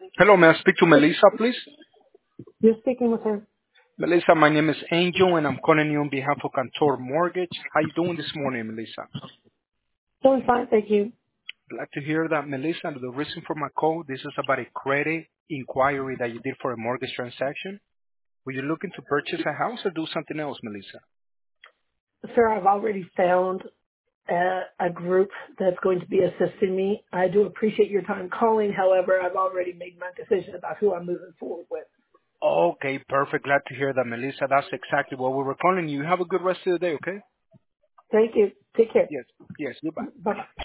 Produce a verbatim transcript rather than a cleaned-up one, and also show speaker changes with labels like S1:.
S1: Hello, may I speak to Melissa, please?
S2: You're speaking with her.
S1: Melissa, my name is Angel, and I'm calling you on behalf of Cantor Mortgage. How you doing this morning, Melissa?
S2: Doing fine, thank you.
S1: Glad to hear that, Melissa. The reason for my call, this is about a credit inquiry that you did for a mortgage transaction. Were you looking to purchase a house or do something else, Melissa?
S2: Sir, I've already found a, a group that's going to be assisting me. I do appreciate your time calling. However, I've already made my decision about who I'm moving forward with.
S1: Okay, perfect. Glad to hear that, Melissa. That's exactly what we were calling you. Have a good rest of the day, okay?
S2: Thank you. Take care.
S1: Yes, yes, goodbye.
S2: Bye-bye.